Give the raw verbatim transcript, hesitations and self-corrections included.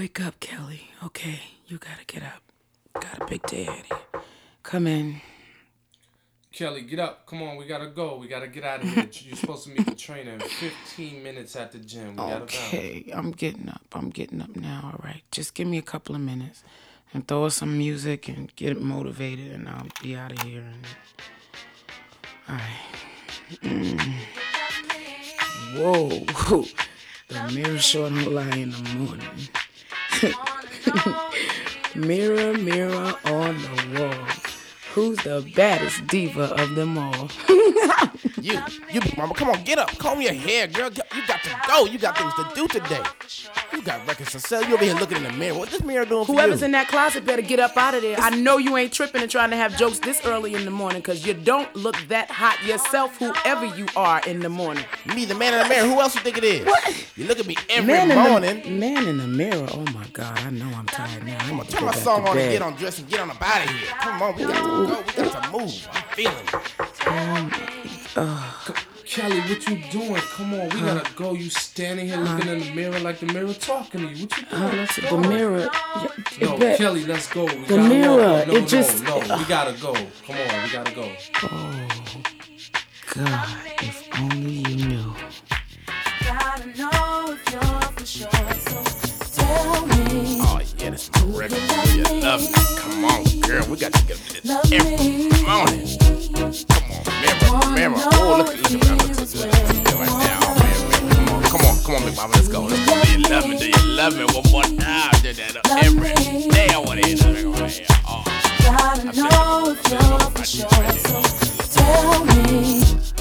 wake up, Kelly. Okay, you gotta get up. Got a big day ahead of you. Come in. Kelly, get up. Come on, we gotta go. We gotta get out of here. You're supposed to meet the trainer in fifteen minutes at the gym. We gotta bounce. Okay, I'm getting up. I'm getting up now, all right? Just give me a couple of minutes and throw us some music and get it motivated, and I'll be out of here. And... All right. Mm. Whoa. The mirror sure don't lie in the morning. Mirror, mirror on the wall. Who's the baddest diva of them all? You, you big mama, come on, get up. Comb your hair, girl. You got to go. You got things to do today. You got records to sell. You over here looking in the mirror. What this mirror doing for Whoever's you? in that closet better get up out of there. I know you ain't tripping and trying to have jokes this early in the morning, because you don't look that hot yourself, whoever you are in the morning. Me, the man in the mirror. Who else you think it is? What? You look at me every man morning. In the, man in the mirror. Oh, my God. I know I'm tired now. Come on, turn my song on and get on dress and get on up out of here. Come on, we got to go. We got to move. I'm feeling it. Um, uh, Kelly, what you doing? Come on, we huh? gotta go. You standing here looking uh, in the mirror like the mirror talking to you. What you doing? Uh, the mirror. No, bet, Kelly, let's go. We the mirror. Walk. No, it no, just. No, no, we gotta go. Come on, we gotta go. Oh, God, if only you knew. Gotta know if you're for sure, so tell me. Oh, yeah, that's my record. You love me. Come on, girl. We got to get this every morning. Come on, mirror, mirror. Oh, look, look around. Look so good. Look so good right now. Oh, man, man. Come on, come on, come on, big mama. Let's go. Let's go. Do you love me? Do you love me? One more time. Do that every day. I want to hear this. Oh, gotta know if you're for sure, so tell me.